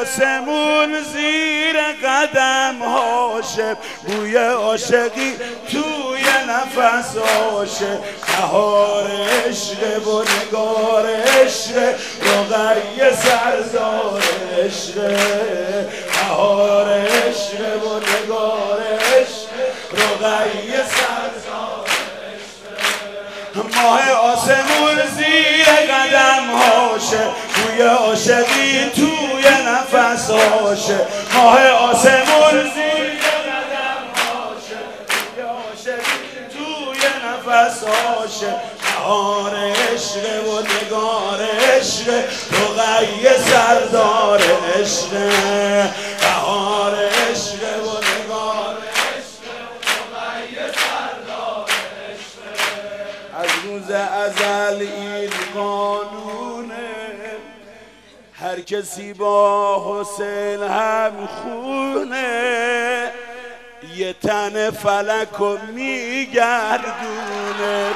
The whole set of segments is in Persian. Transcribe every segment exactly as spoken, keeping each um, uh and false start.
آسمون زیر قدم هاشه، بوی عاشقی توی نفس هاشه. بهار عشق و نگار عشق، رقیه سردار عشق. بهار عشق و نگار عشق، رقیه سردار عشق. ماه آسمون زیر قدم هاشه، بوی عاشقی توی نفس هاشه. ماه آسمون زیر قدم هاشه، بوی عاشقی توی نفس هاشه. بهار عشق و نگار عشق، رقیه سردار عشق. بهار عشق و نگار عشق، رقیه سردار عشق. از روز ازل این قانونه، هر کسی با حسین هم خونه. یه تن فلک و میگردونه،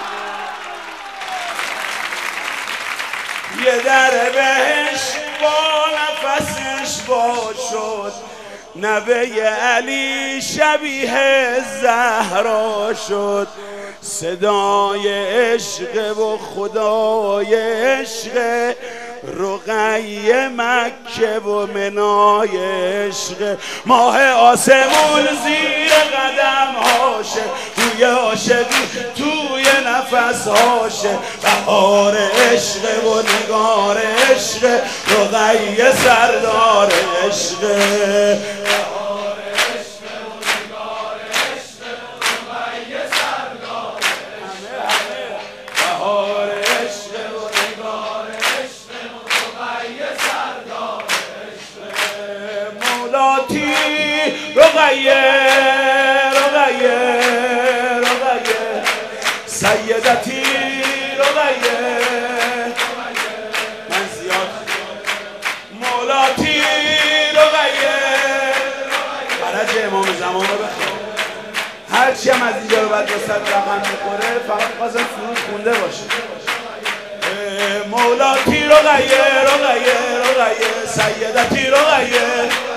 یه در بهش با نفسش با شد. نوه علی شبیه زهرا شد. صدای عشق و خدای عشق، رقیه مکه و منای عشق. ماه آسمون زیر قدم هاشه، توی عاشقی توی نفس هاشه. بهار عشق و نگار عشق، رقیه سردار عشق. رقیه رقیه رقیه سیدتی رقیه. من زیاد مولاتی رقیه. فرج امام زمان رو بخیر. هرچی هم از اینجا رو بعد وسط رقم میخوره فقط خواستم سرود خونده باشه. مولاتی رقیه رقیه رقیه سیدتی رقیه.